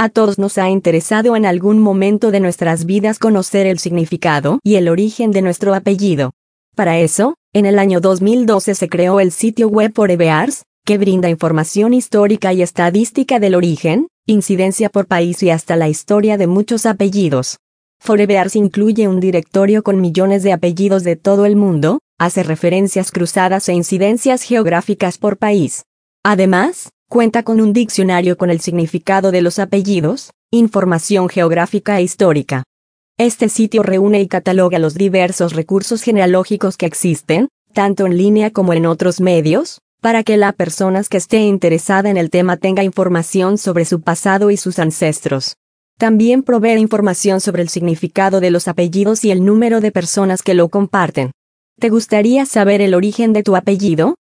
A todos nos ha interesado en algún momento de nuestras vidas conocer el significado y el origen de nuestro apellido. Para eso, en el año 2012 se creó el sitio web Forebears, que brinda información histórica y estadística del origen, incidencia por país y hasta la historia de muchos apellidos. Forebears incluye un directorio con millones de apellidos de todo el mundo, hace referencias cruzadas e incidencias geográficas por país. Además, cuenta con un diccionario con el significado de los apellidos, información geográfica e histórica. Este sitio reúne y cataloga los diversos recursos genealógicos que existen, tanto en línea como en otros medios, para que la persona que esté interesada en el tema tenga información sobre su pasado y sus ancestros. También provee información sobre el significado de los apellidos y el número de personas que lo comparten. ¿Te gustaría saber el origen de tu apellido?